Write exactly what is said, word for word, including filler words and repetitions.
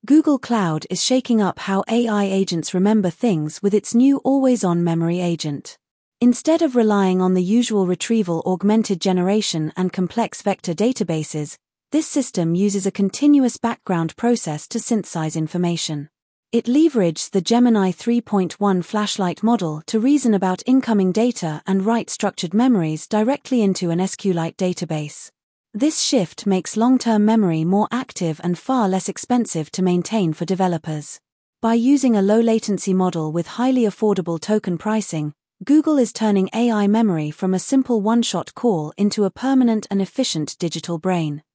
Google Cloud is shaking up how A I agents remember things with its new always-on memory agent. Instead of relying on the usual retrieval augmented generation and complex vector databases, this system uses a continuous background process to synthesize information. It leverages the Gemini three point one Flashlight model to reason about incoming data and write structured memories directly into an SQLite database. This shift makes long-term memory more active and far less expensive to maintain for developers. By using a low-latency model with highly affordable token pricing, Google is turning A I memory from a simple one-shot call into a permanent and efficient digital brain.